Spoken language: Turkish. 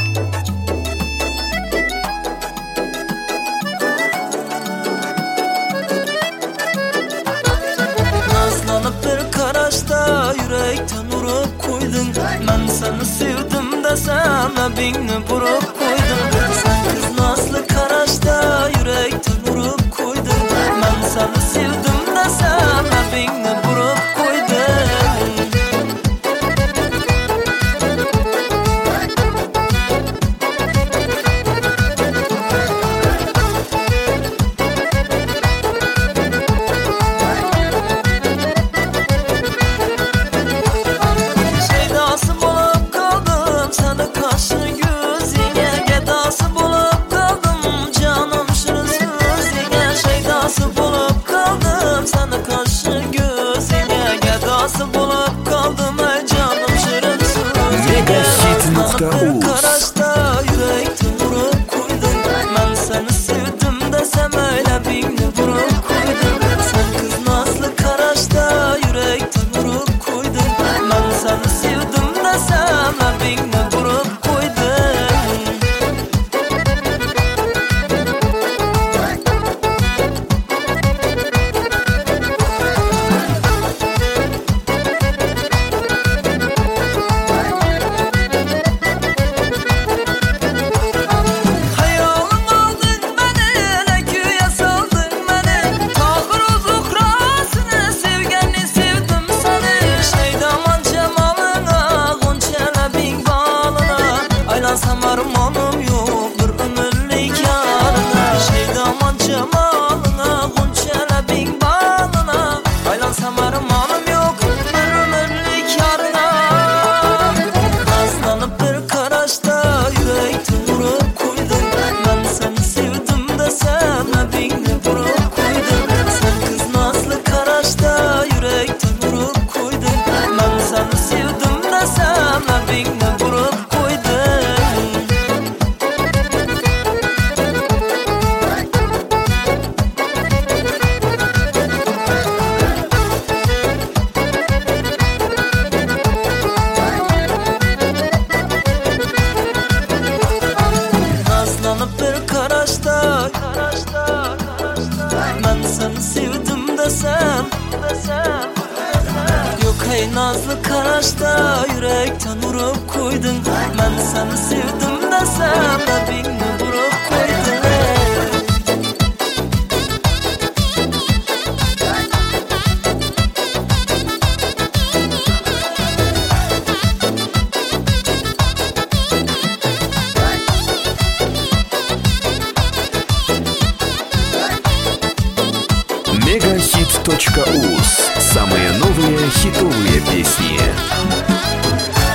Nazlanıp bir karashda yurakdan urib qo'yding. Men seni sevdim desem labingni burib qo'yding. Sen kız nazlı karashda yurakdan urib qo'yding. Men seni sevdim desem labingni burib qo'yding. Karashda yurakdan urib qo'yding. Men seni sevdim desem labingni burib qo'yding. Sen kız nazlı karashda yurakdan urib qo'yding. Men seni sevdim desem labingni burib qo'yding. Armanım yok bir ömürlük yarına. Şeydaman cemalına gonca labing balına. Aylansam armanım yok bir ömürlük yarına. Nazlanıp bir karashda yurakdan urib qo'yding. Men seni sevdim desem labingni burib qo'yding. Sen kız nazlı karashda yurakdan urib qo'yding. Men seni sevdim desem labingni burib qo'yding. Nazlanıp bir karashda men seni sevdim desem yok hey nazlı karashda yurakdan urib qo'yding. Men seni sevdim desem labingni burib qo'yding. Megahit.uz. Самые новые хитовые песни.